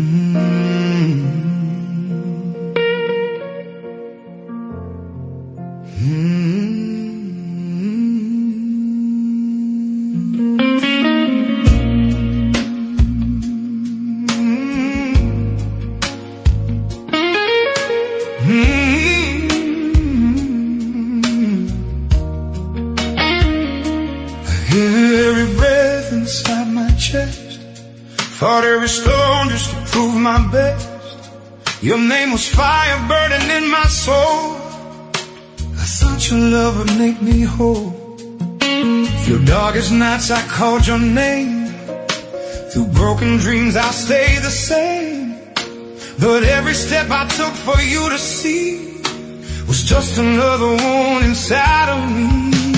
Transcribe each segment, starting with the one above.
Every breath inside my chest, fought every storm just to prove my best. Your name was fire burning in my soul. I thought your love would make me whole. Through darkest nights I called your name. Through broken dreams I'll stay the same. But every step I took for you to see was just another wound inside of me.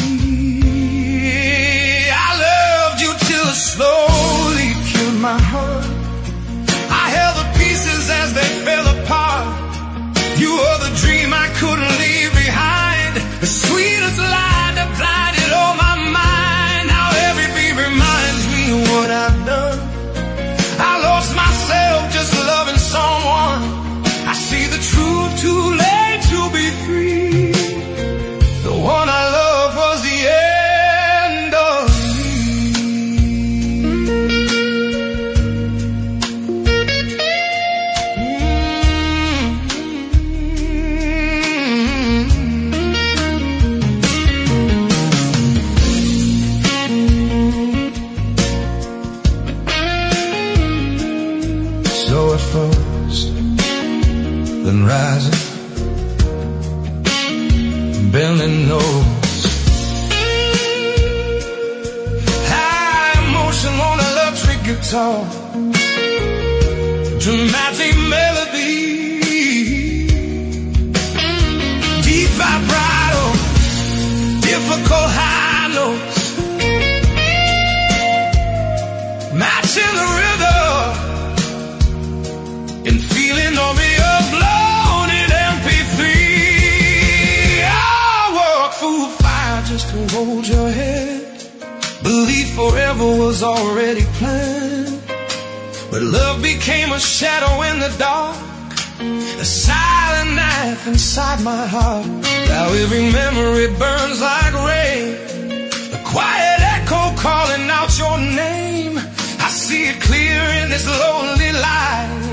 Slowly killed my heart. I held the pieces as they fell apart. You were the dream I couldn't leave behind, the sweetest lie that blinded all my mind. Now every beat reminds me of what I've done. I lost myself just loving someone. I see the truth too late to be free. The one I love was the end of me. So at first, then rising, bending nose, high emotion on electric guitar, dramatic melody, deep vibrato, difficult high notes, matching the rhythm, and feeling of me upload in MP3. I walk through fire just to hold your head. Belief forever was already planned, but love became a shadow in the dark, a silent knife inside my heart. Now every memory burns like rain, a quiet echo calling out your name. I see it clear in this lonely light.